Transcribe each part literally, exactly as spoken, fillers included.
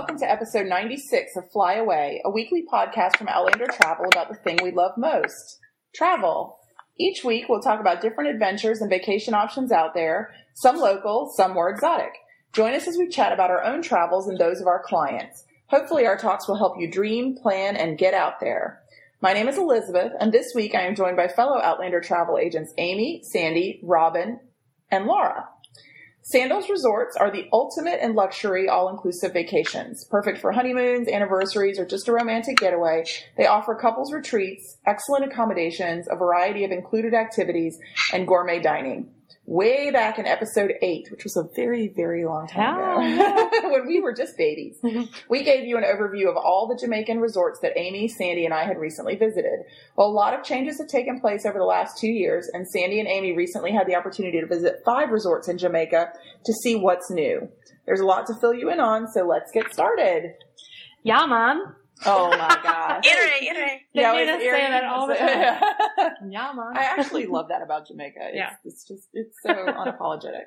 welcome to episode ninety-six of Fly Away, a weekly podcast from Outlander Travel about the thing we love most, travel. Each week, we'll talk about different adventures and vacation options out there, some local, some more exotic. Join us as we chat about our own travels and those of our clients. Hopefully, our talks will help you dream, plan, and get out there. My name is Elizabeth, and this week I am joined by fellow Outlander travel agents Amy, Sandy, Robin, and Laura. Sandals Resorts are the ultimate in luxury all-inclusive vacations. Perfect for honeymoons, anniversaries, or just a romantic getaway. They offer couples retreats, excellent accommodations, a variety of included activities, and gourmet dining. Way back in episode eight, which was a very, very long time ago, when we were just babies, we gave you an overview of all the Jamaican resorts that Amy, Sandy, and I had recently visited. Well, a lot of changes have taken place over the last two years, and Sandy and Amy recently had the opportunity to visit five resorts in Jamaica to see what's new. There's a lot to fill you in on, so let's get started. Yeah, Mom. Oh my gosh. Iterate, iterate. They Yeah, made it's us say eerie. that all the time. Yeah, Mom. I actually love that about Jamaica. It's, Yeah. it's just, it's so unapologetic.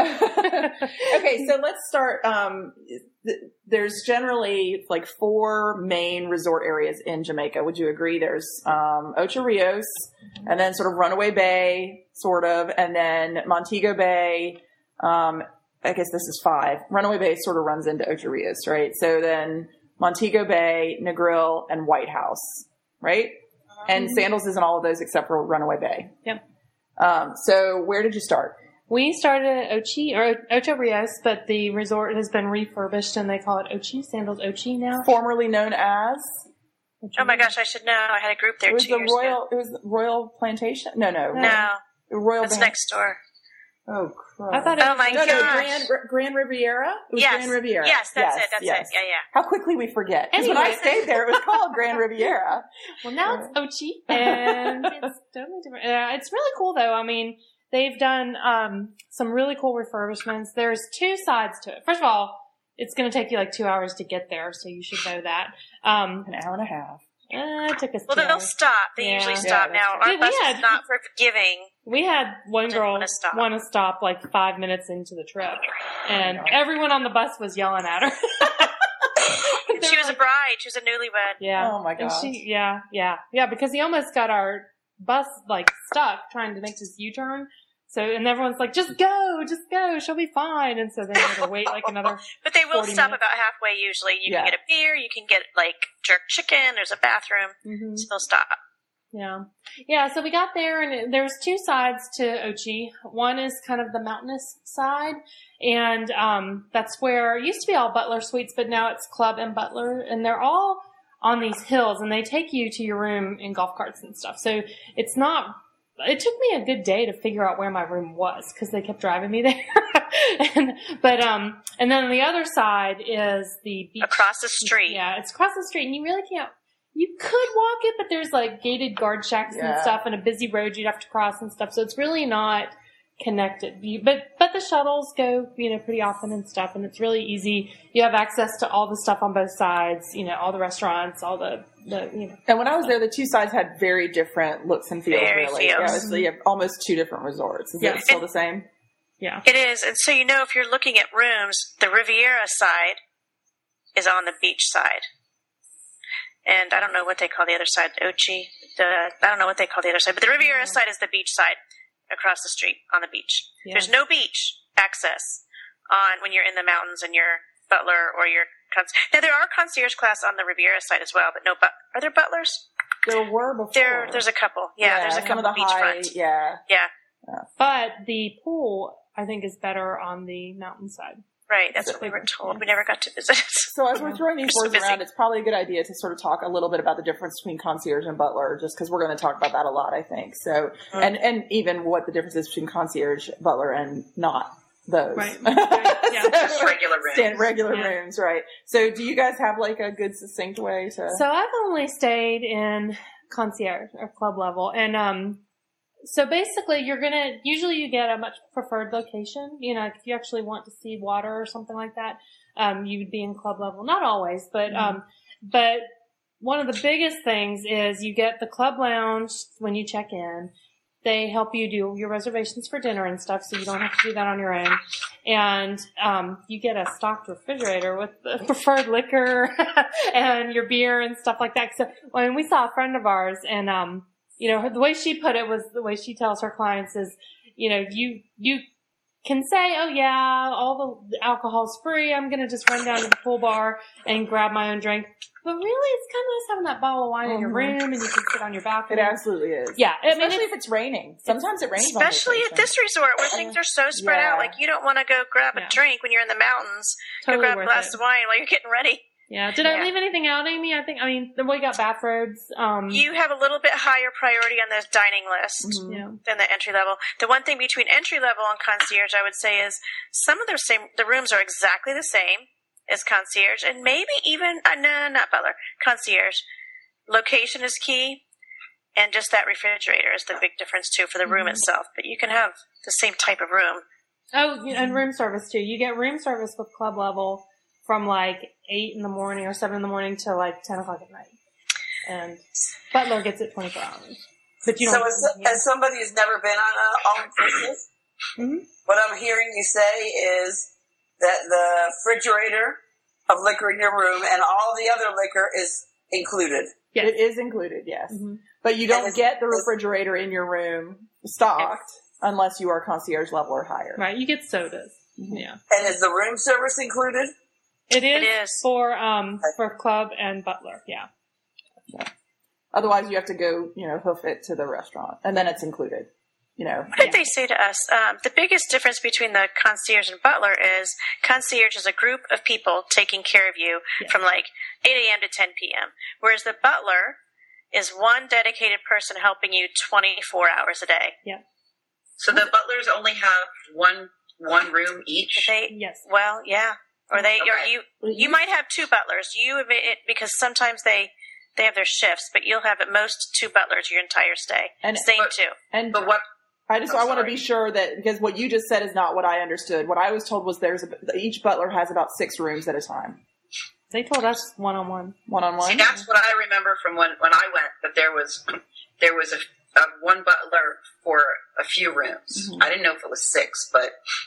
Okay, so let's start. Um, th- there's generally like four main resort areas in Jamaica. Would you agree? There's um, Ocho Rios, and then sort of Runaway Bay, sort of, and then Montego Bay. Um, I guess this is five. Runaway Bay sort of runs into Ocho Rios, right? So then Montego Bay, Negril, and White House, right? And Mm-hmm. Sandals is in all of those except for Runaway Bay. Yep. Um, so where did you start? We started at Ochi, or Ocho Rios, but the resort has been refurbished and they call it Ochi, Sandals Ochi now. Formerly known as? Oh my gosh, I should know. I had a group there It was two the years Royal, ago. it was the Royal Plantation? No, no. No, The Royal that's Ban- next door. Oh, crap. I thought it Oh was my no, no, gosh. Grand, Grand Riviera? It was Yes. Grand Riviera. Yes, that's Yes, it. That's yes. it. Yeah, yeah. How quickly we forget. Because when I Anyway. stayed there, it was called Grand Riviera. Well, now it's Ochi, and it's totally different. Uh, it's really cool, though. I mean, they've done um, some really cool refurbishments. There's two sides to it. First of all, it's going to take you like two hours to get there, so you should know that. Um, An hour and a half. uh, it took us Well, two then they'll hours. stop. They Yeah. usually Yeah, stop that's now. true. Our We bus had- is not forgiving. We had one Didn't girl wanna stop. want to stop like five minutes into the trip, and Oh, everyone on the bus was yelling at her. And she was a bride. She was a newlywed. Yeah. Oh, my And gosh. she, yeah, yeah, yeah, because he almost got our bus like stuck trying to make this U-turn. So, and everyone's like, just go, just go, she'll be fine. And so then we had to wait like another, But they will forty stop minutes. about halfway usually. You Yeah. can get a beer. You can get like jerk chicken. There's a bathroom. Mhm. So they'll stop. yeah. Yeah, so we got there and it, there's two sides to Ochi. One is kind of the mountainous side. And, um, that's where it used to be all Butler Suites, but now it's Club and Butler. And they're all on these hills and they take you to your room in golf carts and stuff. So it's not, it took me a good day to figure out where my room was because they kept driving me there. and, but, um, and then on the other side is the beach. Across the street. Yeah, it's across the street and you really can't, you could walk it, but there's like gated guard shacks Yeah. and stuff and a busy road you'd have to cross and stuff. So it's really not connected. You, but, but the shuttles go, you know, pretty often and stuff and it's really easy. You have access to all the stuff on both sides, you know, all the restaurants, all the, the, you know. And when I was there, the two sides had very different looks and feels, Very really. feels. Yeah, so you have almost two different resorts. Is Yeah. it still the same? Yeah. It is. And so you know if you're looking at rooms, the Riviera side is on the beach side. And I don't know what they call the other side, Ochi. The, I don't know what they call the other side, but the Riviera side is the beach side across the street on the beach. Yeah. There's no beach access on when you're in the mountains and you're butler or your con- now there are concierge class on the Riviera side as well, but no but are there butlers? There were before. There there's a couple. Yeah, there's a some couple of the high, beachfront. yeah. Yeah, But the pool, I think, is better on the mountainside. right. That's what we were told. We never got to visit it. So as we're throwing these We're so words busy. around, it's probably a good idea to sort of talk a little bit about the difference between concierge and butler, just because we're going to talk about that a lot, I think. So, Mm-hmm. and, and even what the difference is between concierge, butler, and not those. Right. Right. Yeah. So- regular rooms. Stand regular Yeah. rooms, right. So do you guys have like a good succinct way to... So I've only stayed in concierge or club level. And, um, so basically you're going to, usually you get a much preferred location. You know, if you actually want to see water or something like that, um, you would be in club level. Not always, but, Mm-hmm. um, but one of the biggest things is you get the club lounge when you check in. they help you do your reservations for dinner and stuff, so you don't have to do that on your own. And um, you get a stocked refrigerator with the preferred liquor and your beer and stuff like that. So when we saw a friend of ours, and um, you know, the way she put it was the way she tells her clients is, you know, you you can say, oh yeah, all the alcohol's free. I'm gonna just run down to the pool bar and grab my own drink. But really, it's kind of nice having that bottle of wine mm-hmm. in your room, and you can sit on your balcony. It absolutely is. Yeah, I especially mean, if it's raining. Sometimes it rains. Especially at this resort where things are so spread yeah. out. Like you don't want to go grab yeah. a drink when you're in the mountains. Totally go grab a glass it. of wine while you're getting ready. Yeah. Did yeah. I leave anything out, Amy? I think. I mean, we got bathrobes. Um, you have a little bit higher priority on the dining list mm-hmm. yeah. than the entry level. The one thing between entry level and concierge, I would say, is some of the same. The rooms are exactly the same as concierge, and maybe even uh, no, not butler. Concierge location is key, and just that refrigerator is the big difference too for the room mm-hmm. itself. But you can have the same type of room. Oh, and room service too. You get room service with club level from like eight in the morning or seven in the morning to like ten o'clock at night, and butler gets it twenty-four hours. But you don't. So, as, yeah. as somebody who's never been on a all-inclusive, mm-hmm. what I'm hearing you say is that the refrigerator of liquor in your room and all the other liquor is included. Yes. It is included, yes. Mm-hmm. But you don't get the refrigerator in your room stocked unless you are concierge level or higher. Right, you get sodas. Mm-hmm. Yeah. And is the room service included? It is, it is. for um for club and butler, yeah. yeah. Otherwise, you have to go, you know, hoof it to the restaurant, and then it's included. You know, what did yeah. they say to us? Um, the biggest difference between the concierge and butler is concierge is a group of people taking care of you yes. from like eight a.m. to ten p.m., whereas the butler is one dedicated person helping you twenty-four hours a day. Yeah. So the butlers only have one one room each? They, yes. Well, yeah. Or they, okay. or you, you might have two butlers. You have it because sometimes they, they have their shifts, but you'll have at most two butlers your entire stay. And same but, two. And but what? I just, I want to be sure that, because what you just said is not what I understood. What I was told was there's a, each butler has about six rooms at a time. They told us one on one. One on one. See, that's what I remember from when, when I went. That there was there was a, a one butler for a few rooms. Mm-hmm. I didn't know if it was six, but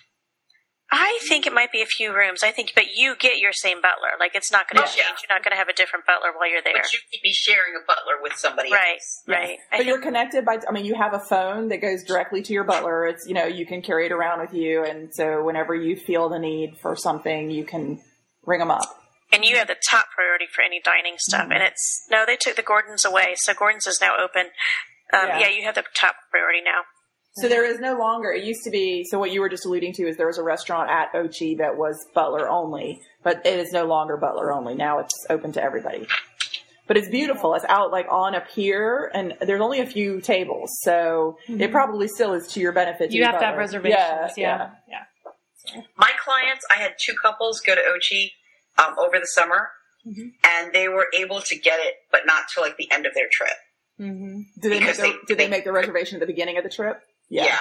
I think it might be a few rooms. I think, but you get your same butler. Like it's not going to oh, change. Yeah. You're not going to have a different butler while you're there. But you could be sharing a butler with somebody right, else. Right, But you're connected by, I mean, you have a phone that goes directly to your butler. It's, you know, you can carry it around with you. And so whenever you feel the need for something, you can ring them up. And you have the top priority for any dining stuff. Mm-hmm. And it's, no, they took the Gordon's away. So Gordon's is now open. Um, yeah. yeah, you have the top priority now. So there is no longer, it used to be, so what you were just alluding to is there was a restaurant at Ochi that was butler only, but it is no longer butler only. Now it's open to everybody. But it's beautiful. It's out like on a pier, and there's only a few tables, so mm-hmm. it probably still is to your benefit. To you have butler. to have reservations. Yeah, yeah. yeah. yeah. My clients, I had two couples go to Ochi um, over the summer, mm-hmm. and they were able to get it, but not till like the end of their trip. Mm-hmm. Did they make the, they, did they make the reservation at the beginning of the trip? Yeah.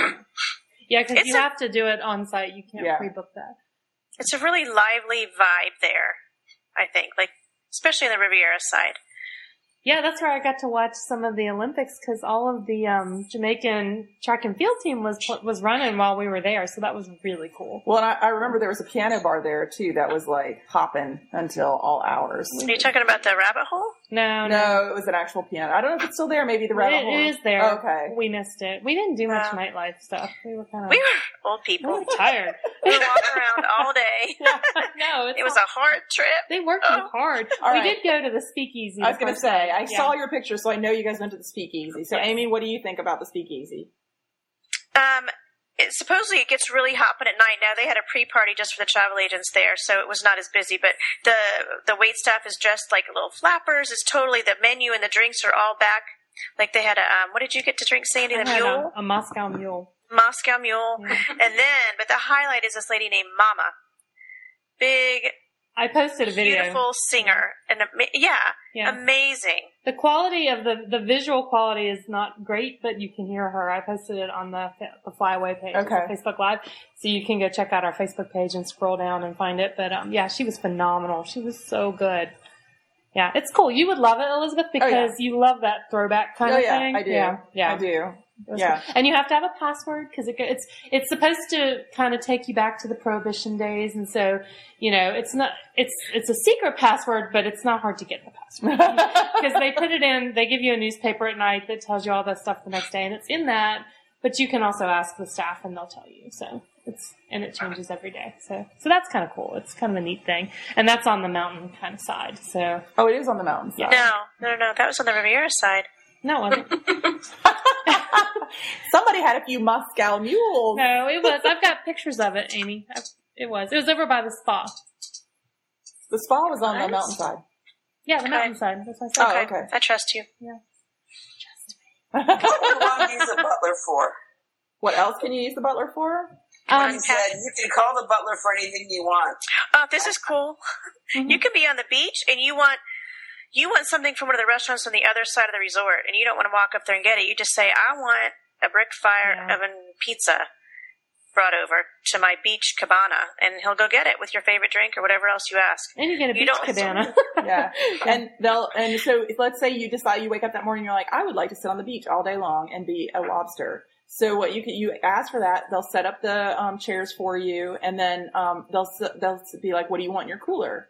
Yeah, because you a, have to do it on site. You can't yeah. pre-book that. It's a really lively vibe there, I think, like especially on the Riviera side. Yeah, that's where I got to watch some of the Olympics because all of the um, Jamaican track and field team was was running while we were there, so that was really cool. Well, and I, I remember there was a piano bar there too that was like hopping until all hours. Are you talking about the Rabbit Hole? No, no, no, it was an actual piano. I don't know if it's still there. Maybe the Rabbit it, Hole. It is there. Oh, okay, we missed it. We didn't do much wow. nightlife stuff. We were kind of we were old people. We were tired. We were walking around all day. Yeah, no, it's it was not, a hard trip. They worked oh. hard. All we right. did go to the Speakeasy. I was going to say, I yeah. saw your picture, so I know you guys went to the Speakeasy. So, Amy, what do you think about the Speakeasy? Um, it, supposedly it gets really hopping at night. Now they had a pre-party just for the travel agents there, so it was not as busy. But the the wait staff is dressed like little flappers. It's totally the menu and the drinks are all back. Like they had a um, what did you get to drink, Sandy? The I mule, a, a Moscow Mule, Moscow Mule, yeah. And then but the highlight is this lady named Mama, big. I posted a video. Beautiful singer, and yeah, yeah, amazing. The quality of the the visual quality is not great, but you can hear her. I posted it on the the Flyaway page, okay. Facebook Live, so you can go check out our Facebook page and scroll down and find it. But um, yeah, she was phenomenal. She was so good. Yeah, it's cool. You would love it, Elizabeth, because oh, yeah. you love that throwback kind oh, of yeah, thing. I do. Yeah, yeah, I do. It was Yeah. cool. And you have to have a password because it, it's it's supposed to kind of take you back to the Prohibition days, and so you know it's not it's it's a secret password, but it's not hard to get the password because they put it in. They give you a newspaper at night that tells you all that stuff the next day, and it's in that. But you can also ask the staff, and they'll tell you. So it's and it changes every day. So so that's kind of cool. It's kind of a neat thing, and that's on the mountain kind of side. So Oh, it is on the mountain side. No, no, no, that was on the Riviera side. no, it wasn't. Somebody had a few Moscow mules. No, it was. I've got pictures of it, Amy. I, it was. It was over by the spa. The spa was on the What? mountainside. Yeah, the Okay. mountainside. That's what I said. Oh, Okay, okay. I trust you. What do you want to use a butler for? What else can you use the butler for? Um, He said you can call the butler for anything you want. Oh, this is cool. You could be on the beach and you want you want something from one of the restaurants on the other side of the resort, and you don't want to walk up there and get it. You just say, "I want a brick fire Yeah. oven pizza brought over to my beach cabana," and he'll go get it with your favorite drink or whatever else you ask. and you get a You beach don't- cabana. Yeah. And they'll, and so if, let's say you decide you wake up that morning and you're like, I would like to sit on the beach all day long and be a lobster. So what you can, you ask for that, they'll set up the um, chairs for you, and then um, they'll, s- they'll be like, what do you want in your cooler?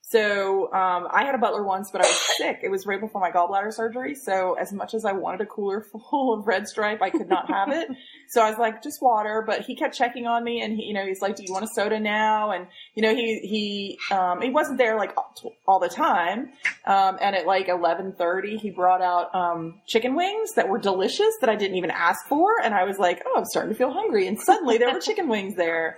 So um, I had a butler once, but I was sick. It was right before my gallbladder surgery. So as much as I wanted a cooler full of Red Stripe, I could not have it. So I was like, just water. But he kept checking on me, and he, you know, he's like, do you want a soda now? And you know, he he um, he wasn't there like all the time. Um, and at like eleven thirty, he brought out um, chicken wings that were delicious that I didn't even ask for, and I was like, oh, I'm starting to feel hungry. And suddenly there were chicken wings there.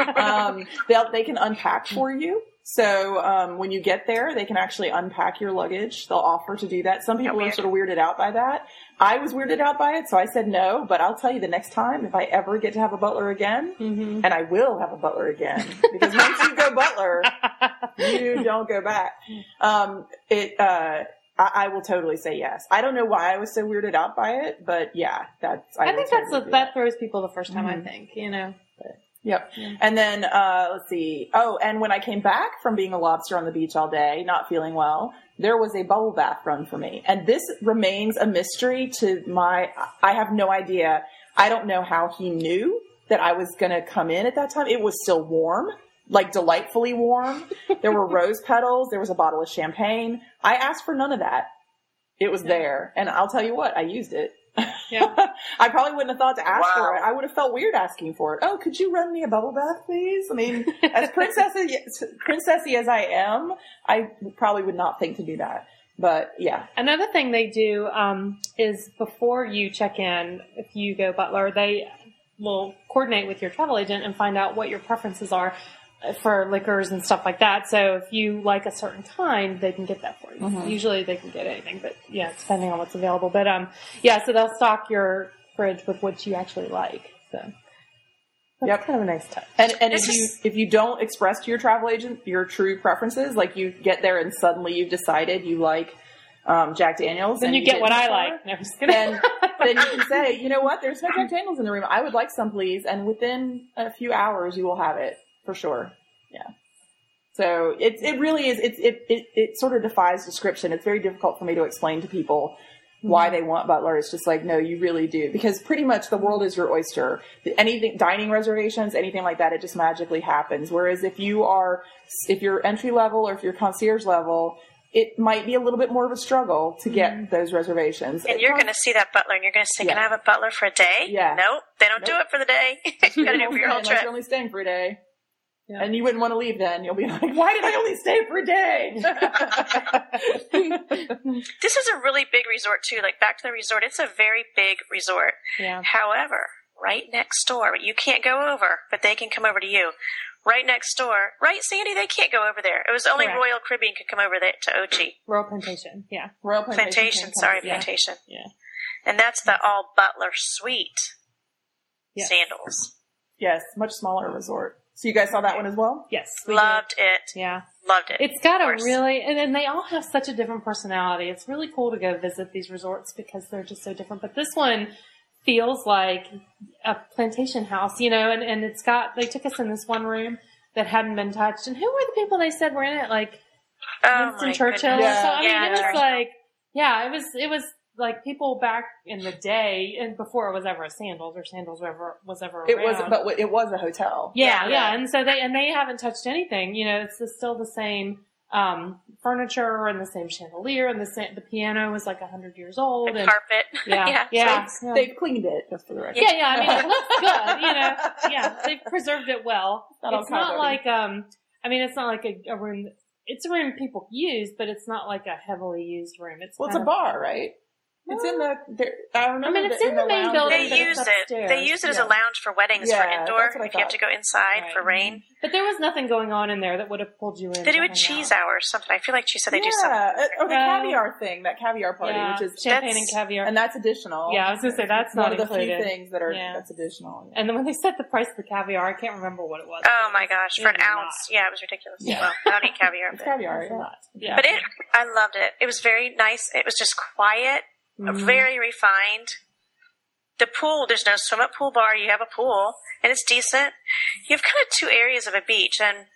Um, they they can unpack for you. So um, when you get there, they can actually unpack your luggage. They'll offer to do that. Some people are sort of weirded out by that. I was weirded out by it, so I said no. But I'll tell you, the next time, if I ever get to have a butler again, Mm-hmm. and I will have a butler again, because once you go butler, you don't go back. Um, it, uh, I, I will totally say yes. I don't know why I was so weirded out by it, but yeah, that's. I, I will think that's totally a, do that throws people the first time. Mhm. I think you know. Yep. Yeah. And then, uh, let's see. Oh, and when I came back from being a lobster on the beach all day, not feeling well, there was a bubble bath run for me. And this remains a mystery to my, I have no idea. I don't know how he knew that I was going to come in at that time. It was still warm, like delightfully warm. There were rose petals. There was a bottle of champagne. I asked for none of that. It was there. And I'll tell you what, I used it. Yeah. I probably wouldn't have thought to ask Wow. for it. I would have felt weird asking for it. Oh, could you run me a bubble bath, please? I mean, as princessy, princessy as I am, I probably would not think to do that. But yeah. Another thing they do um, is before you check in, if you go butler, they will coordinate with your travel agent and find out what your preferences are for liquors and stuff like that. So if you like a certain kind, they can get that for you. Mhm. Usually they can get anything, but yeah, it's depending on what's available. But um, yeah, so they'll stock your fridge with what you actually like. So that's Yep. kind of a nice touch. And and if This you is- if you don't express to your travel agent your true preferences, like you get there and suddenly you've decided you like um, Jack Daniels, Then and you get what in the I car, like. No, I'm just kidding. then then you can say, you know what, there's no Jack Daniels in the room. I would like some, please. And within a few hours, you will have it for sure. Yeah. So it it really is. It it it, it sort of defies description. It's very difficult for me to explain to people why they want butler. It's just like, no, you really do, because pretty much the world is your oyster. Anything, dining reservations, anything like that, it just magically happens. Whereas if you are, if you're entry level or if you're concierge level, it might be a little bit more of a struggle to get Mm-hmm. those reservations. And you're going to see that butler, and you're going to say, "Can I Yeah. have a butler for a day?" Yeah. Nope, they don't do Nope. it for the day. You got to do it for your whole Unless trip. you're only staying for a day. Yeah. And you wouldn't want to leave then. You'll be like, why did I only stay for a day? This is a really big resort too. Like back to the resort, it's a very big resort. Yeah. However, right next door, you can't go over, but they can come over to you. Right next door, right, Sandy? They can't go over there. It was only Correct. Royal Caribbean could come over there to Ochi. Royal Plantation. Yeah. Royal Plantation. Plantation, can come- sorry, yeah. Plantation. Yeah. And that's the all Butler Suite Yes. sandals. Yes, much smaller resort. So you guys saw that one as well? Yes. we did. Loved it. Yeah. Loved it. It's got Of a course. really, and, and they all have such a different personality. It's really cool to go visit these resorts because they're just so different. But this one feels like a plantation house, you know, and, and it's got, they took us in this one room that hadn't been touched. And who were the people they said were in it? Like Oh, Winston my Churchill. goodness. Yeah. So, I mean, Yeah, it was Churchill. like, yeah, it was, it was like people back in the day, and before it was ever a Sandals or Sandals ever was ever It around. was, but it was a hotel. Yeah, yeah, Yeah. and so they and they haven't touched anything. You know, it's the, still the same um, furniture and the same chandelier, and the same, the piano was like a hundred years old. And And carpet. yeah, Yeah. yeah, So yeah. they've cleaned it, just for the record. Yeah, yeah. I mean, it looks good. You know, yeah, they've preserved it well. Not all It's not cowboy. like um. I mean, it's not like a, a room. It's a room people use, but it's not like a heavily used room. It's Well, it's kind a of- bar, right? It's in the. There, I remember. I mean, it's the, in the main lounge building, They but area. it's use it. upstairs. They use it as Yeah. a lounge for weddings Yeah, for indoor. that's what I If you have thought. to go inside Right. for rain, But there was nothing going on in there that would have pulled you in. they do to a hang cheese out. hour or something. I feel like she said they yeah. do something. uh, Oh, the No. caviar thing, that caviar party, Yeah, which is champagne and that's- caviar. and that's additional. Yeah, I was gonna say that's one not of the included. few things that are Yeah. that's additional. Yeah. And then when they set the price of the caviar, I can't remember what it was. Oh my gosh, for It an was ounce. Yeah, it was ridiculous. Yeah. Well, I don't eat caviar. It's But, caviar. It's Yeah. not. Yeah. but it, I loved it. It was very nice. It was just quiet, Mhm. very refined. The pool, there's no swim up pool bar. You have a pool, and it's decent. You have kind of two areas of a beach, and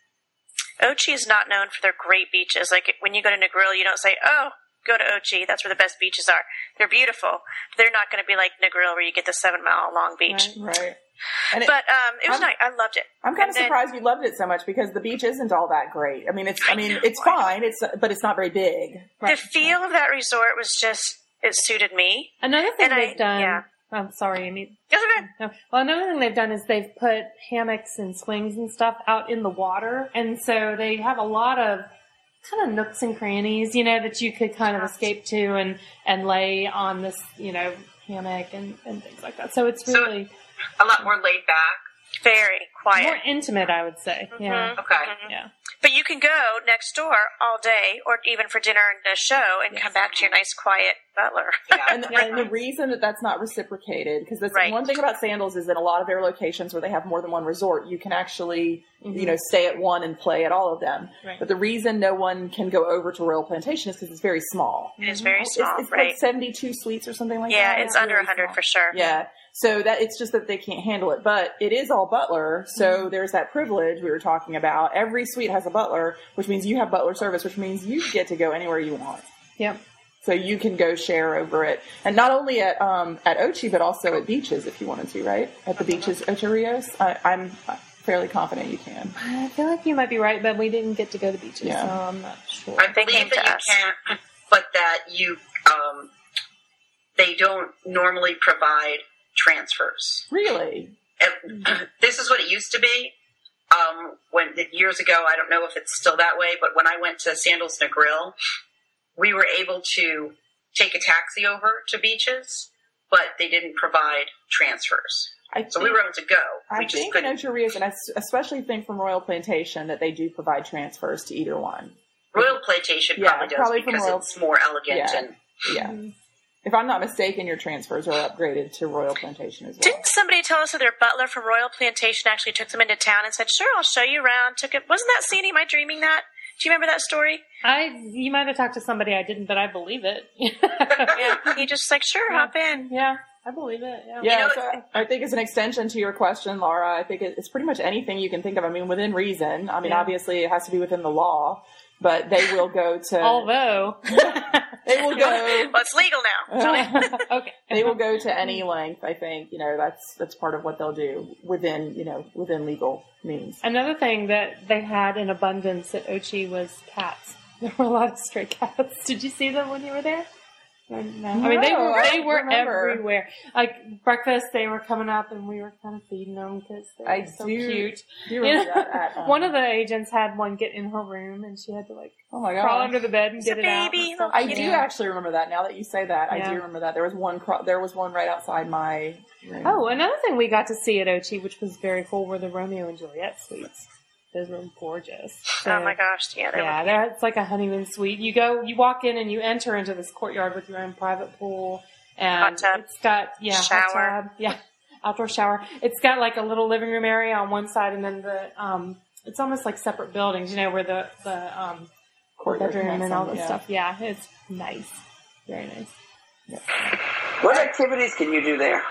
Ochi is not known for their great beaches. Like when you go to Negril, you don't say, "Oh, go to Ochi. That's where the best beaches are." They're beautiful. They're not going to be like Negril, where you get the seven mile long beach. Right. Right. And it, But um, it was I'm- nice. I loved it. I'm kind and of then- surprised you loved it so much because the beach isn't all that great. I mean, it's. I mean, it's fine. It's but it's not very big. The feel of that resort was just, it suited me. Another thing And I- they've done. yeah. I'm sorry, Amy. Yes, okay. No. Well, another thing they've done is they've put hammocks and swings and stuff out in the water, and so they have a lot of kind of nooks and crannies, you know, that you could kind of escape to and and lay on this, you know, hammock and and things like that. So it's So- really A lot more laid back. Very quiet. more intimate, I would say. Yeah, Mhm. Okay. Mhm. yeah. But you can go next door all day, or even for dinner and a show, and come back to your nice, quiet butler. Yeah. And, and the reason that that's not reciprocated, because that's Right. one thing about Sandals is that a lot of their locations where they have more than one resort, you can actually, Mhm. you know, stay at one and play at all of them. Right. But the reason no one can go over to Royal Plantation is because it's very small. It is very It's, small, it's right? like seventy-two suites or something like Yeah, that. it's under really a hundred small. for sure. Yeah. So that it's just that they can't handle it, but it is all butler. So there's that privilege we were talking about. Every suite has a butler, which means you have butler service, which means you get to go anywhere you want. Yep. So you can go share over it, and not only at um, at Ochi, but also at beaches if you wanted to, right? At the beaches, Ocho Rios. I, I'm fairly confident you can. I feel like you might be right, but we didn't get to go to beaches, Yeah. so I'm not sure. I They believe came that to you us. can, but that you, um, they don't normally provide transfers. Really? And this is what it used to be. Um, when years ago, I don't know if it's still that way, but when I went to Sandals Negril, we were able to take a taxi over to beaches, but they didn't provide transfers. I So think, we were able to go. I We just think in couldn't. Ocho Rios, and I s- especially think from Royal Plantation that they do provide transfers to either one. Royal Plantation Yeah, probably does probably from because Royal- it's more elegant Yeah. and Yeah. If I'm not mistaken, your transfers are upgraded to Royal Plantation as well. Didn't somebody tell us that their butler from Royal Plantation actually took them into town and said, "Sure, I'll show you around"? Took it. Wasn't that Sandy? Am I dreaming that? Do you remember that story? I you might have talked to somebody I didn't, but I believe it. Yeah. He just like, "Sure, hop in." Yeah, I believe it. Yeah. Yeah, You know, so I think as an extension to your question, Laura, I think it- it's pretty much anything you can think of. I mean, within reason. I mean, Yeah. obviously it has to be within the law, but they will go to. Although, they will go. Well, it's legal now. okay, They will go to any length. I think you know that's that's part of what they'll do within you know within legal means. Another thing that they had in abundance at Ochi was cats. There were a lot of stray cats. Did you see them when you were there? Or no. I mean, they No, were I they don't were remember. everywhere. Like breakfast, they were coming up, and we were kind of feeding them because they were I so do- cute. Do you You remember know? that? At, um, One of the agents had one get in her room, and she had to like oh my crawl god! under the bed and It's a get it out. baby, and stuff. I little do Yeah. actually remember that. Now that you say that, I Yeah. do remember that. There was one. Cro- there was one right outside my room. Oh, another thing we got to see at Ochi, which was very cool, were the Romeo and Juliet suites. Those were gorgeous. So, Oh my gosh, yeah, they Yeah, were. that's like a honeymoon suite. You go, you walk in and you enter into this courtyard with your own private pool. And Hot tub. it's got, yeah, Shower. hot tub. Yeah, outdoor shower. It's got like a little living room area on one side, and then the, um, it's almost like separate buildings, you know, where the, the, um, Courtyard bedroom and connects all them, that yeah. stuff. Yeah, it's nice. Very nice. What activities can you do there?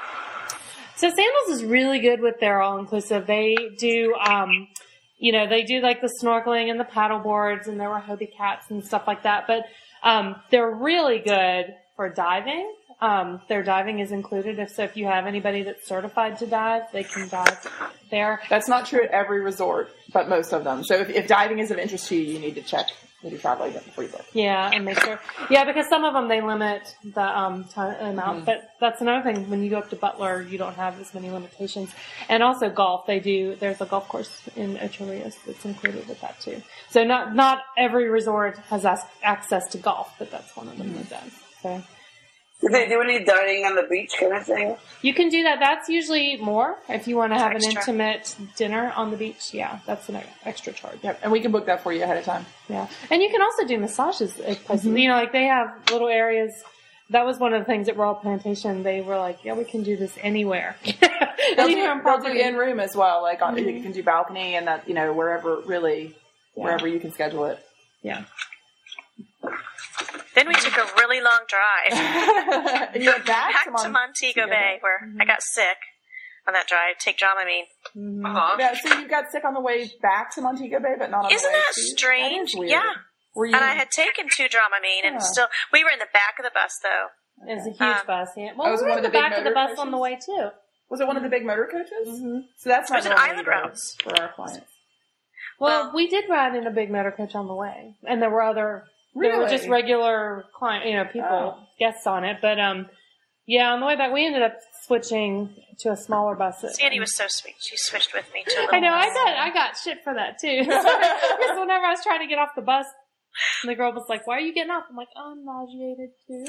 So Sandals is really good with their all-inclusive. They do, um, you know, they do like the snorkeling and the paddle boards and there were Hobie cats and stuff like that. But um, they're really good for diving. Um, their diving is included. If so, if you have anybody that's certified to dive, they can dive there. That's not true at every resort, but most of them. So if, if diving is of interest to you, you need to check with your travel agent before you book. Yeah, and make sure. Yeah, because some of them, they limit the um, time, amount. Mm-hmm. But that's another thing. When you go up to Butler, you don't have as many limitations. And also golf, they do. There's a golf course in Ocho Rios that's included with that too. So not not every resort has as- access to golf, but that's one of them mm-hmm. that does. So. Do they do any dining on the beach kind of thing? You can do that. That's usually more. If you want to have extra. an intimate dinner on the beach, yeah, that's an extra charge. Yep, and we can book that for you ahead of time. Yeah, and you can also do massages at places. Mm-hmm. You know, like they have little areas. That was one of the things at Royal Plantation. They were like, yeah, we can do this anywhere. They'll do, they'll do in room as well. Like mm-hmm. you can do balcony and that, you know, wherever really, yeah. wherever you can schedule it. Yeah. Then we took a really long drive and you went back, back to, Mon- to Montego Bay, where mm-hmm. I got sick on that drive. Take Dramamine. Mm-hmm. Uh-huh. Yeah, so you got sick on the way back to Montego Bay, but not on Isn't the way that to... strange? That is weird. Yeah. Were you... And I had taken two Dramamine, yeah. and still, we were in the back of the bus, though. It was a huge um, bus. Yeah. Well, oh, was we it were one in of the, the back big of the motor bus on the way, too. Was it one of the big motor coaches? Mm-hmm. So that's not it was an island routes for our clients. Well, well, we did ride in a big motor coach on the way, and there were other... Really? There were just regular client, you know, people, oh. guests on it. But, um, yeah, on the way back, we ended up switching to a smaller bus. Sandy was so sweet. She switched with me to a little I know, bus. I got, I got shit for that too. Because whenever I was trying to get off the bus, the girl was like, why are you getting off? I'm like, oh, I'm nauseated too.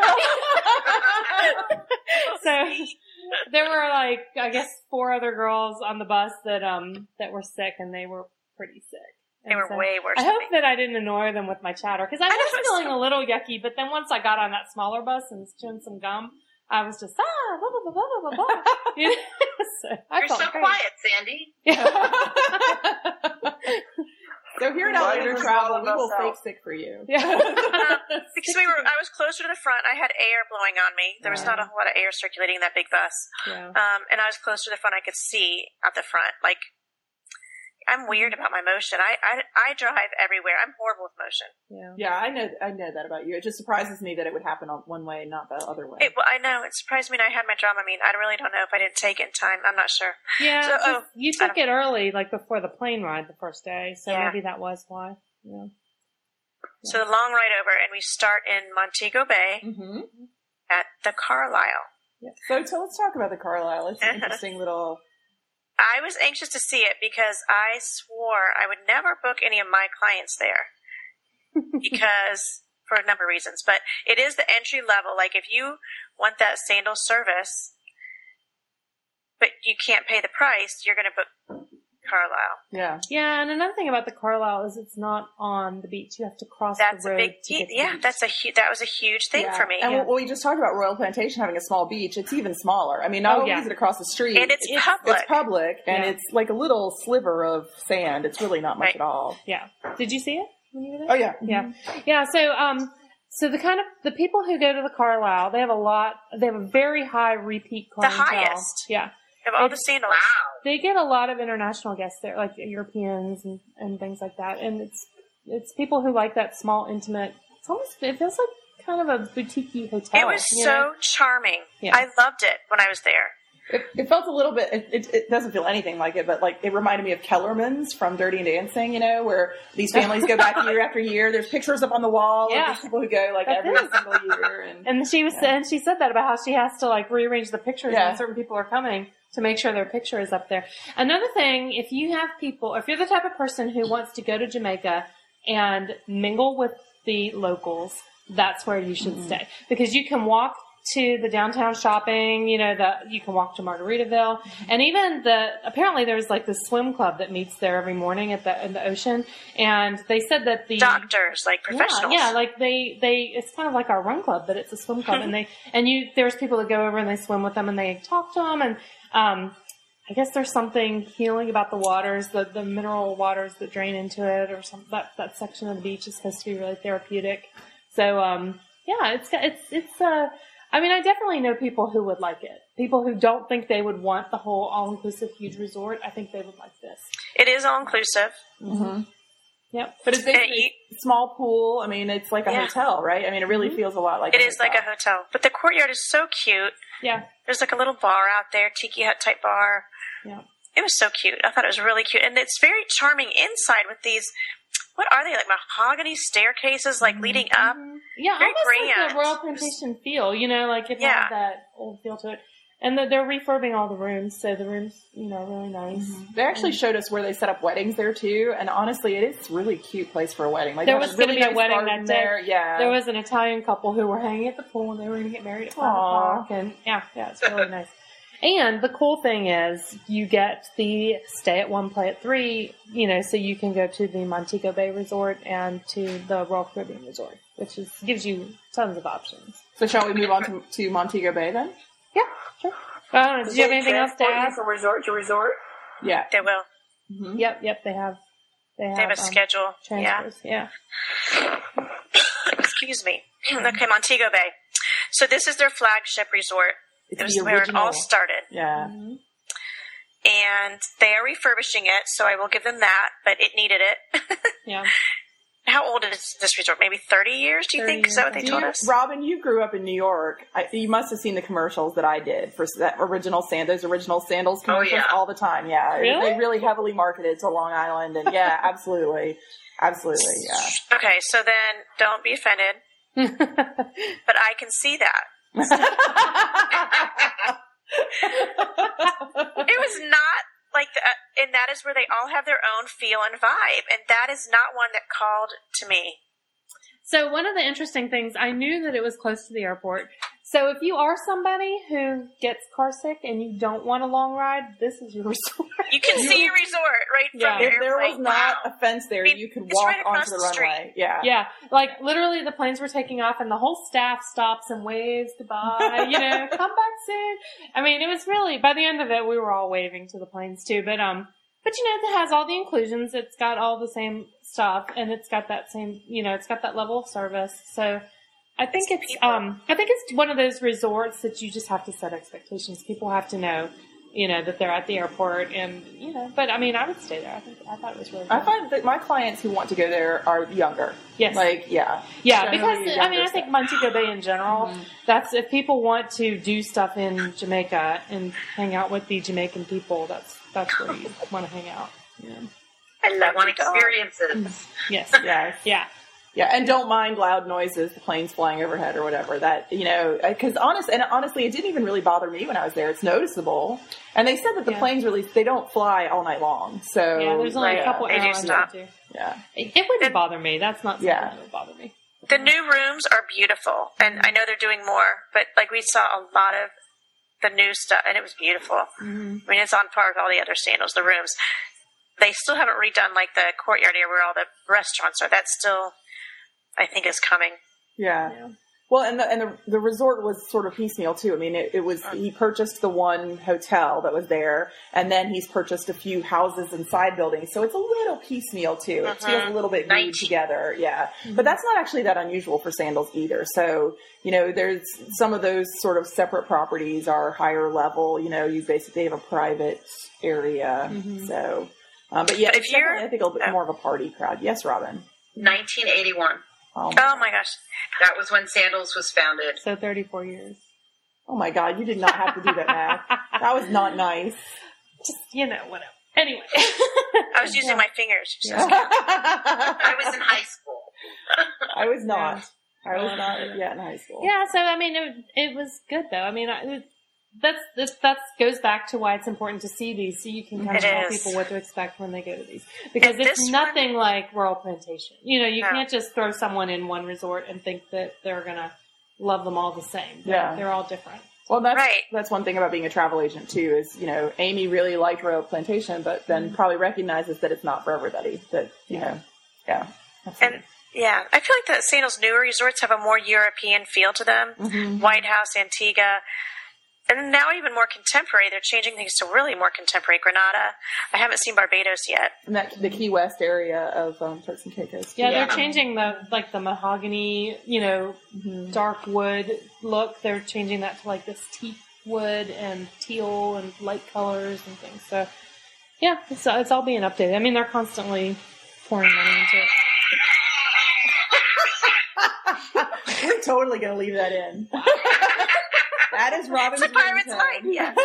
So, there were like, I guess four other girls on the bus that, um, that were sick, and they were pretty sick. They were so way worse I than hope me. that I didn't annoy them with my chatter, because I I was know, feeling a little yucky, but then once I got on that smaller bus and was chewing some gum, I was just, ah, blah, blah, blah, blah, blah, blah. You know? So I You're felt so great. quiet, Sandy. So here at Why Outlander did you Travel, call we will us fake out? sick for you. Yeah. Because we were, I was closer to the front. I had air blowing on me. There was Right. not a whole lot of air circulating in that big bus. Yeah. Um, and I was close to the front. I could see out the front. Like, I'm weird about my motion. I, I, I drive everywhere. I'm horrible with motion. Yeah. Yeah, I know. I know that about you. It just surprises me that it would happen on one way, not the other way. It, well, I know. It surprised me. And I had my Dramamine. I really don't know if I didn't take it in time. I'm not sure. Yeah. So, 'cause oh, you took it early, like before the plane ride the first day, so Yeah. maybe that was why. Yeah. So the long ride over, and we start in Montego Bay Mm-hmm. at the Carlisle. Yeah. So, so let's talk about the Carlisle. It's an interesting little. I was anxious to see it because I swore I would never book any of my clients there because for a number of reasons. But it is the entry level. Like if you want that sandal service, but you can't pay the price, you're going to book Carlisle. Yeah. Yeah, and another thing about the Carlisle is it's not on the beach. You have to cross That's the a road big, to get to yeah. the beach. That's a hu- that was a huge thing Yeah. for me. And Yeah. well, we just talked about Royal Plantation having a small beach. It's even smaller. I mean, not Oh, only yeah. is it across the street, And it's it's public. It's public, and Yeah. it's like a little sliver of sand. It's really not much Right. at all. Yeah. Did you see it when you were there? Oh yeah. Yeah. Yeah. So, um, so the kind of, the people who go to the Carlisle, they have a lot, they have a very high repeat clientele. highest. Yeah. Of all the It's- sandals. Wow. They get a lot of international guests there, like Europeans and, and things like that. And it's, it's people who like that small, intimate, it's almost, it feels like kind of a boutique hotel. It was you so know? charming. Yeah. I loved it when I was there. It, it felt a little bit. It, it, it doesn't feel anything like it, but like it reminded me of Kellerman's from Dirty and Dancing. You know, where these families go back year after year. There's pictures up on the wall Yeah. of these people who go like That every is. single year. And And she was, Yeah. and she said that about how she has to like rearrange the pictures Yeah. when certain people are coming to make sure their picture is up there. Another thing, if you have people, if you're the type of person who wants to go to Jamaica and mingle with the locals, that's where you should mm-hmm. stay, because you can walk to the downtown shopping, you know, the, you can walk to Margaritaville, mm-hmm. and even the, apparently there's like the swim club that meets there every morning at the, in the ocean, and they said that the Doctors, like professionals. Yeah, yeah, like they, they, it's kind of like our run club, but it's a swim club, and they, and you, there's people that go over and they swim with them and they talk to them, and, um, I guess there's something healing about the waters, the, the mineral waters that drain into it, or some, that, that section of the beach is supposed to be really therapeutic. So, um, yeah, it's, it's, it's, uh, I mean, I definitely know people who would like it. People who don't think they would want the whole all-inclusive huge resort. I think they would like this. It is all inclusive. mm-hmm. Yep. But it's basically a small pool. I mean, it's like a Yeah. hotel, right? I mean, it really Mm-hmm. feels a lot like It a is like a hotel. But the courtyard is so cute. Yeah. There's like a little bar out there, tiki hut type bar. Yeah. It was so cute. I thought it was really cute. And it's very charming inside with these, what are they, like mahogany staircases, like leading up? Mhm. Yeah, Very almost like grand. the Royal Plantation feel, you know, like it Yeah. had that old feel to it. And the, they're refurbing all the rooms, so the rooms, you know, are really nice. They actually showed us where they set up weddings there too, and honestly, it is a really cute place for a wedding. Like There they was have gonna really be a nice wedding garden that day. there. Yeah, There was an Italian couple who were hanging at the pool, and they were going to get married at five Aw. o'clock. And yeah, yeah, it's really nice. And the cool thing is, you get the stay at one, play at three. You know, so you can go to the Montego Bay Resort and to the Royal Caribbean Resort, which is gives you tons of options. So shall we move on to, to Montego Bay then? Yeah, sure. Uh, did you have anything else to transport you add? from resort to resort? Yeah. They will. Mhm. Yep, yep, they have. They have, They have a um, schedule. Yeah. transfers. Yeah. Excuse me. Okay, Montego Bay. So this is their flagship resort. It's It was the where it original. all started. Yeah. Mm-hmm. And they are refurbishing it, so I will give them that, but it needed it. Yeah. How old is this resort? Maybe thirty years, do you thirty think? Is that what they years. told You- us? Robin, you grew up in New York. I, you must have seen the commercials that I did for that original sand, those original sandals commercials yeah. all the time. Yeah, Really? they really heavily marketed to Long Island, and yeah, absolutely, absolutely, yeah. Okay, so then don't be offended, but I can see that. It was not like the, uh, and that is where they all have their own feel and vibe, and that is not one that called to me. So one of the interesting things, I knew that it was close to the airport. So if you are somebody who gets car sick and you don't want a long ride, this is your resort. You can see your resort right from Yeah. your If there was airplane. not Wow. a fence there, I mean, you could it's walk right across onto the, the street. runway. Yeah. Yeah, like literally the planes were taking off and the whole staff stops and waves goodbye, you know, come back soon. I mean, it was really, by the end of it, we were all waving to the planes too, but, um, but you know, it has all the inclusions. It's got all the same stuff and it's got that same, you know, it's got that level of service. So I think it's, people. um, I think it's one of those resorts that you just have to set expectations. People have to know, you know, that they're at the airport and, you know, but I mean, I would stay there. I think, I thought it was really good. I find that my clients who want to go there are younger. Yes. Like, yeah. Yeah, Generally because I mean, younger I think stuff. Montego Bay in general. Mm-hmm. That's if people want to do stuff in Jamaica and hang out with the Jamaican people. That's that's where you want to hang out. Yeah. I I love want to go. experiences. Yes. Yes. Yeah. Yeah, and don't mind loud noises, the planes flying overhead or whatever. That, you know, because honest and honestly, it didn't even really bother me when I was there. It's noticeable, and they said that the Yeah. planes really they don't fly all night long. So Yeah. There's only Right. a couple They do airlines stop. that do. yeah, It, it wouldn't bother me. That's not something Yeah. that would bother me. The new rooms are beautiful, and I know they're doing more, but like we saw a lot of the new stuff, and it was beautiful. Mm-hmm. I mean, it's on par with all the other sandals, the rooms. They still haven't redone like the courtyard area where all the restaurants are. That's still, I think, is coming. yeah. Yeah. Well, and the and the, the resort was sort of piecemeal too. I mean, it, it was he purchased the one hotel that was there, and then he's purchased a few houses and side buildings. So it's a little piecemeal too. It feels a little bit glued Nice. together. Yeah, but that's not actually that unusual for sandals either. So you know, there's some of those sort of separate properties are higher level. You know, you basically have a private area. So, um, but yeah, But it's if you're- definitely, I think a little bit yeah. more of a party crowd. Yes, Robin. nineteen eighty-one. Oh my, Oh my gosh. That was when Sandals was founded. So thirty-four years. oh my God, you did not have to do that, Mac. That was not nice. Just you know, whatever. Anyway. I was using my fingers. I was in high school. I was not. I was Oh, not yeah. yet in high school. Yeah, so I mean, it, it was good though. I mean, I, it, that's this that goes back to why it's important to see these, so you can kind of It tell is. people what to expect when they go to these, because And it's this nothing like Royal Plantation. You know, you No. can't just throw someone in one resort and think that they're gonna love them all the same. They're, Yeah. they're all different. Well, that's Right. that's one thing about being a travel agent too. Is you know, Amy really liked Royal Plantation, but then Mm-hmm. probably recognizes that it's not for everybody. That you know, yeah. absolutely. And yeah, I feel like the Sandals newer resorts have a more European feel to them. Mhm. White House, Antigua, and now even more contemporary. They're changing things to really more contemporary. Granada. I haven't seen Barbados yet. And that the Key West area of um, Turks and Caicos. Yeah, Yeah. they're changing the like the mahogany, you know, Mhm. dark wood look. They're changing that to like this teak wood and teal and light colors and things. So yeah, it's, it's all being updated. I mean, they're constantly pouring money into it. We're totally going to leave that in. That is Robin's It's a pirate's ringtone. life, yes.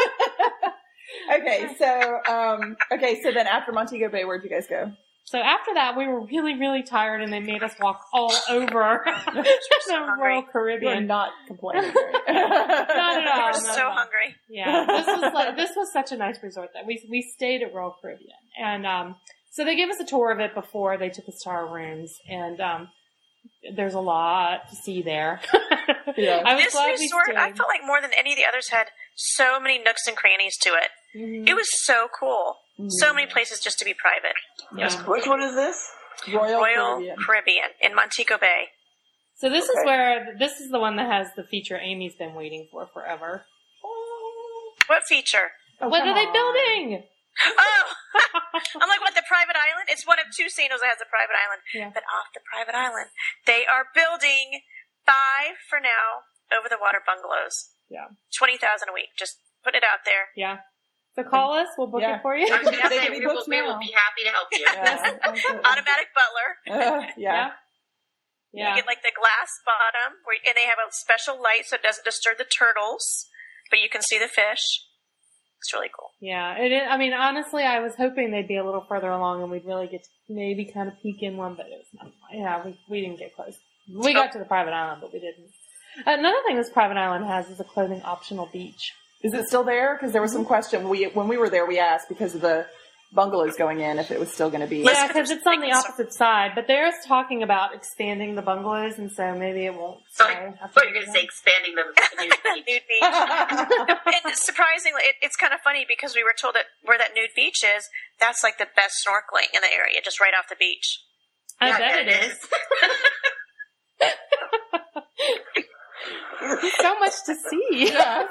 Okay, so um, okay, so then after Montego Bay, where'd you guys go? So after that, we were really, really tired, and they made us walk all over the Royal You're Caribbean. not complaining. Not at all. I'm not so at all. hungry. Yeah, this was like this was such a nice resort that we we stayed at Royal Caribbean, and um, so they gave us a tour of it before they took us to our rooms, and um, there's a lot to see there. Yeah. I was This glad we resort, stayed. I felt like more than any of the others had so many nooks and crannies to it. Mhm. It was so cool. So many places just to be private. Yeah. Which one is this? Royal, Royal Caribbean. Caribbean in Montego Bay. So this is Okay. where this is the one that has the feature Amy's been waiting for forever. What feature? Oh, What come are they on. building? Oh! I'm like, what, the private island? It's one of two sandals that has a private island. Yeah. But off the private island, they are building five, for now, over-the-water bungalows. Yeah. twenty thousand a week. Just put it out there. Yeah. So call us. We'll book Yeah. it for you. I was going to They say, can be we will, booked we will now. be happy to help you. Yeah, absolutely. Automatic butler. Uh, yeah. You Yeah. get like the glass bottom, where, and they have a special light so it doesn't disturb the turtles, but you can see the fish. It's really cool. Yeah. It is, I mean, honestly, I was hoping they'd be a little further along and we'd really get to maybe kind of peek in one, but it was not. Yeah, we, we didn't get close. We got to the private island, but we didn't. Another thing this private island has is a clothing optional beach. Is it still there? Because there was some question. We when we were there, we asked because of the bungalows going in if it was still going to be. Yeah, because it's on the opposite side, but they're talking about expanding the bungalows, and so maybe it won't So stay. I after thought you were the going to say expanding the, the new beach. Nude beach. And surprisingly, it, it's kind of funny because we were told that where that nude beach is, that's like the best snorkeling in the area, just right off the beach. I Yeah, bet yeah, it is. So much to see. Yeah.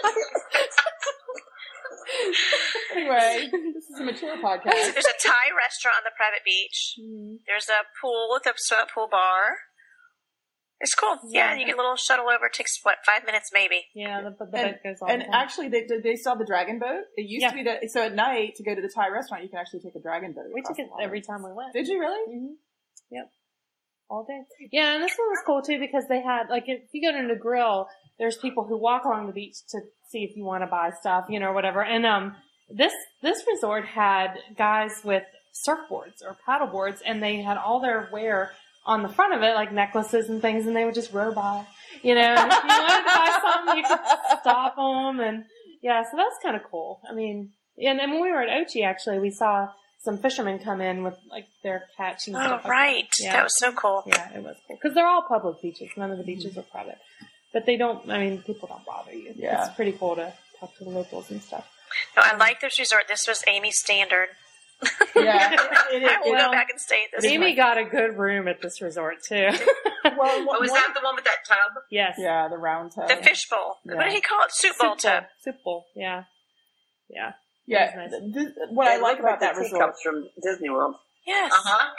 Anyway, this is a mature podcast. There's a Thai restaurant on the private beach. Mhm. There's a pool with a swimming pool bar. It's cool. Yeah, Yeah. you get a little shuttle over. It takes, what, five minutes maybe? Yeah, the, the And, boat goes on. and actually, they they still have the dragon boat. It used Yeah. to be that. So at night, to go to the Thai restaurant, you can actually take a dragon boat. we across took it the water. every time we went. Did you really? hmm Yep. All day. Yeah, and this one was cool too because they had, like, if you go to Negril, there's people who walk along the beach to see if you want to buy stuff, you know, whatever. And, um, this, this resort had guys with surfboards or paddleboards, and they had all their wear on the front of it, like necklaces and things, and they would just row by, you know, and if you wanted to buy something, you could stop them. And yeah, so that's kind of cool. I mean, and then when we were at Ochi, actually, we saw some fishermen come in with like their catch and Oh, stuff like right. that. Yeah. That was so cool. Yeah, it was cool. Because they're all public beaches. None of the beaches are private. But they don't, I mean, people don't bother you. Yeah. It's pretty cool to talk to the locals and stuff. No, I like this resort. This was Amy's standard. Yeah. It, it, I will it, go back and stay at this Amy one. got a good room at this resort, too. well, Oh, one- was that the one with that tub? Yes. yeah, the round tub. The fish bowl. Yeah. What did he call it? Soup bowl tub. Soup bowl, yeah. Yeah. Yeah. It was nice. th- th- what I They like look about that the resort. teacups from Disney World. Yes. Uh-huh.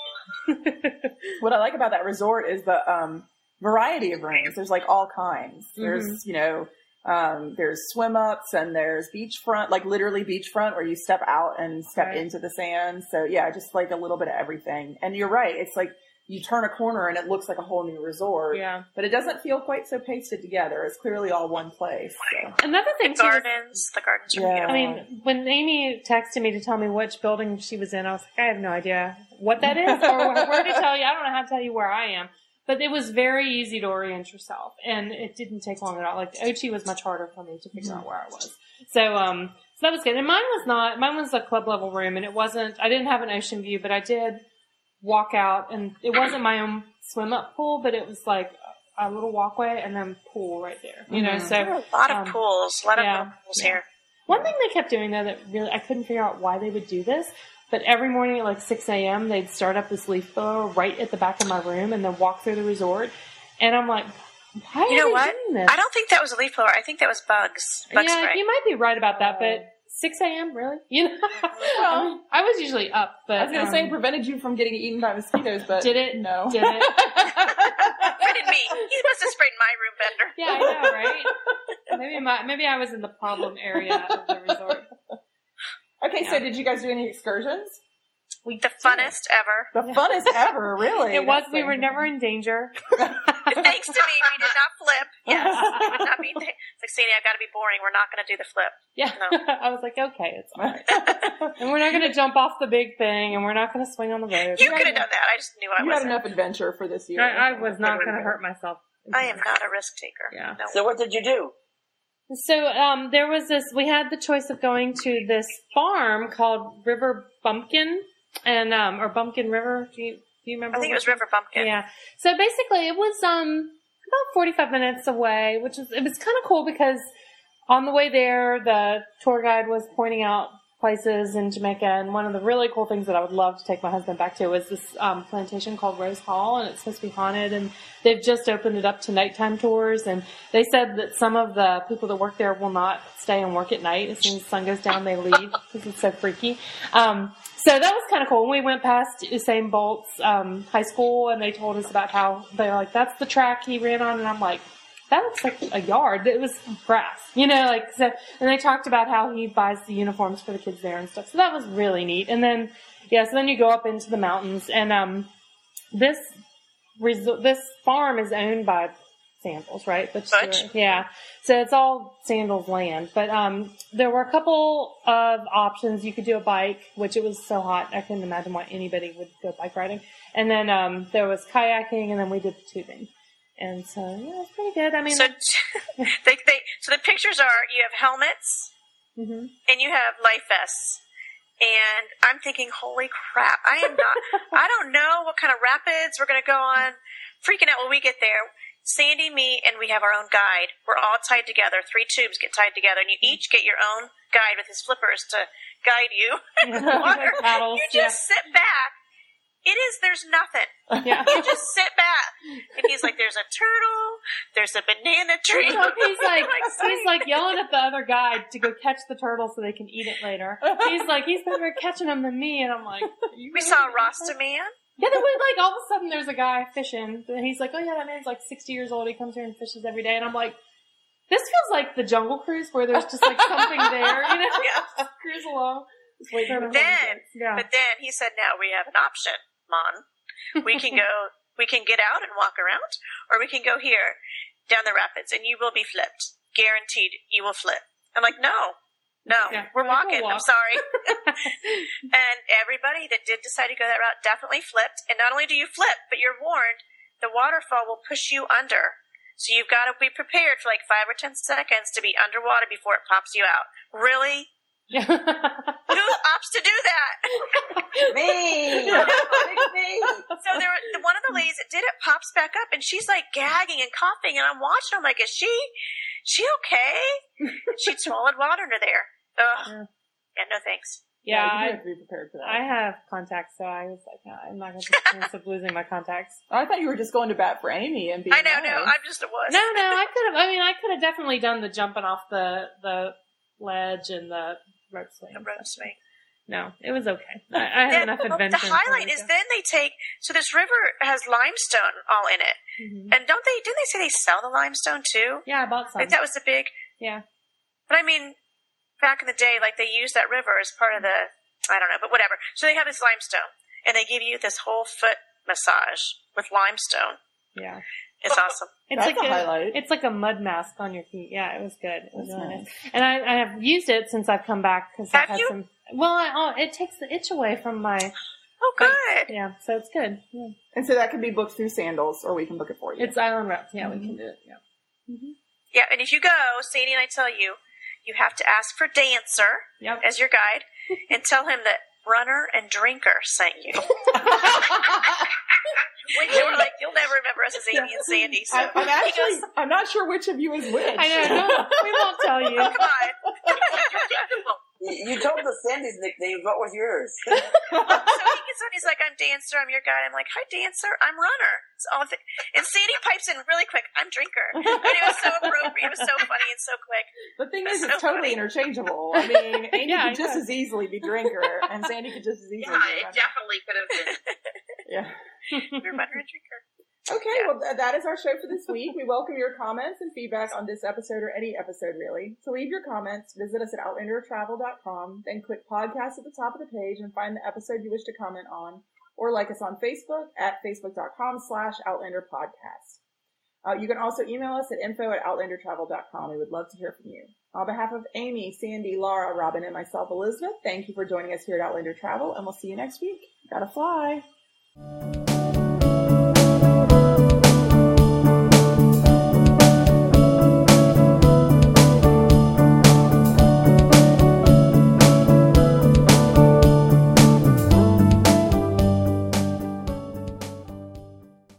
What I like about that resort is the um, variety of rooms. There's like all kinds. There's, you know, um, there's swim ups and there's beachfront, like literally beachfront where you step out and step Right. into the sand. So yeah, just like a little bit of everything. And you're right. It's like you turn a corner and it looks like a whole new resort, Yeah. but it doesn't feel quite so pasted together. It's clearly all one place. So. Another thing, The too, is- gardens. The gardens are Yeah. beautiful. I mean, when Amy texted me to tell me which building she was in, I was like, I have no idea what that is or where to tell you. I don't know how to tell you where I am. But it was very easy to orient yourself, and it didn't take long at all. Like, Ochi was much harder for me to figure out where I was. So, um, so that was good. And mine was not, mine was a club level room, and it wasn't, I didn't have an ocean view, but I did walk out, and it wasn't my own swim up pool, but it was like a little walkway and then pool right there. You know, Mhm. so. There are a lot of um, pools. A lot of yeah, little pools yeah. here. One thing they kept doing though that really I couldn't figure out why they would do this, but every morning at like six a.m. they'd start up this leaf blower right at the back of my room and then walk through the resort, and I'm like, why You are know they what? doing this? I don't think that was a leaf blower. I think that was bugs. Bug yeah, spray. you might be right about that, but six a.m. really? You know, I, mean, I was usually up, but I was going to um, say it prevented you from getting eaten by mosquitoes, but Did it? No. Did it? What did me? He must have sprayed my room bender. Yeah, I know, right? Maybe my maybe I was in the problem area of the resort. Okay, so Yeah. did you guys do any excursions? We The funnest ever. The funnest ever, really. It was. That's We like- were never in danger. Thanks to me, we did not flip. Yes, we would not be. It's like, Sadie, I've got to be boring. We're not going to do the flip. Yeah. No. I was like, okay, it's all right. And we're not going to jump off the big thing, and we're not going to swing on the road. You could have done that. I just knew I You had wasn't. enough adventure for this year. I, I was not going to hurt myself. I am not a risk taker. Yeah. No. So what did you do? So um, there was this. We had the choice of going to this farm called River Bumpkin, and um, or Bumpkin River. Do you do you remember? I think it what- was River Bumpkin. Yeah. So basically, it was um about forty-five minutes away, which was it was kind of cool because on the way there, the tour guide was pointing out places in Jamaica, and one of the really cool things that I would love to take my husband back to was this um, plantation called Rose Hall, and it's supposed to be haunted, and they've just opened it up to nighttime tours, and they said that some of the people that work there will not stay and work at night. As soon as the sun goes down, they leave because it's so freaky. Um, so that was kind of cool. We went past Usain Bolt's um, high school, and they told us about how they're like, that's the track he ran on, and I'm like, that looks like a yard. It was grass, you know, like, so, and they talked about how he buys the uniforms for the kids there and stuff. So that was really neat. And then, yeah, so then you go up into the mountains, and, um, this, resort, this farm is owned by Sandals, right? Butch Butch. Stewart. Yeah. So it's all Sandals land. But, um, there were a couple of options. You could do a bike, which it was so hot. I couldn't imagine why anybody would go bike riding. And then, um, there was kayaking, and then we did the tubing. And so, yeah, it's pretty good. I mean, So, they, they, so the pictures are you have helmets mhm. and you have life vests. And I'm thinking, holy crap, I am not, I don't know what kind of rapids we're going to go on. Freaking out when we get there. Sandy, me, and we have our own guide. We're all tied together. Three tubes get tied together, and you each get your own guide with his flippers to guide you in the water. Paddles, You just sit back. It is, there's nothing. yeah. You just sit back. And he's like, there's a turtle, there's a banana tree. So he's like, I'm he's like yelling at the other guy to go catch the turtle so they can eat it later. He's like, he's better at catching them than me. And I'm like, you we really saw a doing Rasta that? man. Yeah, then we like, all of a sudden there's a guy fishing. And he's like, oh yeah, that man's like sixty years old. He comes here and fishes every day. And I'm like, this feels like the Jungle Cruise where there's just like something there, you know? Yeah. Just cruise along. Just wait for Then, everyone to- yeah. But then he said, now we have an option, Mon. We can go, we can get out and walk around, or we can go here down the rapids, and you will be flipped. Guaranteed, you will flip. I'm like, no, no, Yeah, we're we'll walking. walk. I'm sorry. And everybody that did decide to go that route definitely flipped. And not only do you flip, but you're warned the waterfall will push you under. So you've got to be prepared for like five or ten seconds to be underwater before it pops you out. Really? Yeah. Who opts to do that? Me! Pick me! So there, were- one of the ladies that did it pops back up, and she's like gagging and coughing, and I'm watching. I'm like, is she, she okay? She'd swallowed water under there. Ugh. Yeah. Yeah, no thanks. Yeah, you I, have to be prepared for that. I have contacts, so I was like, no, I'm not going to take the chance of losing my contacts. I thought you were just going to bat for Amy and being I know, no, nice. I'm just a wuss. No, no, I could have. I mean, I could have definitely done the jumping off the the ledge and the rope swing. The rope swing. No, it was okay. I, I had Then, enough the adventure. highlight is then they take, so this river has limestone all in it. hmm And don't they, didn't they say they sell the limestone too? Yeah, I bought some. Like that was the big, Yeah. but I mean, back in the day, like they used that river as part of the, I don't know, but whatever. So they have this limestone, and they give you this whole foot massage with limestone. Yeah. It's awesome. It's That's like a highlight. It's like a mud mask on your feet. Yeah, it was good. It was That's really nice. nice. And I, I have used it since I've come back because I've Have had you? some. Well, I, oh, it takes the itch away from my. Oh, good. Yeah, so it's good. Yeah. And so that can be booked through Sandals, or we can book it for you. It's Island Reps. Yeah, Mhm. we can do it. Yeah. Yeah, and if you go, Sadie and I tell you, you have to ask for Dancer Yep. as your guide, and tell him that Runner and Drinker sent you. When you were like, you'll never remember us as Amy and Sandy. So I, I'm he actually, goes, I'm not sure which of you is which. I know. No, we won't tell you. come on. You, you told us Sandy's nickname. What was yours? So he gets on, he's like, I'm Dancer, I'm your guide. I'm like, hi, Dancer, I'm Runner. It's all th- and Sadie pipes in really quick, I'm Drinker. And it was so appropriate. It was so funny and so quick. The thing is, That's it's so totally funny. interchangeable. I mean, Amy Yeah, could just yeah. as easily be Drinker, and Sandy could just as easily Yeah, be it Runner. definitely could have been. Yeah. We're Runner and Drinker. Okay, Yeah. well, th- that is our show for this week. We welcome your comments and feedback on this episode or any episode, really. To leave your comments, visit us at outlander travel dot com, then click podcast at the top of the page and find the episode you wish to comment on, or like us on Facebook at facebook.com slash Outlander Podcast. Uh, you can also email us at info at outlander travel dot com. We would love to hear from you. On behalf of Amy, Sandy, Laura, Robin, and myself, Elizabeth, thank you for joining us here at Outlander Travel, and we'll see you next week. Gotta fly.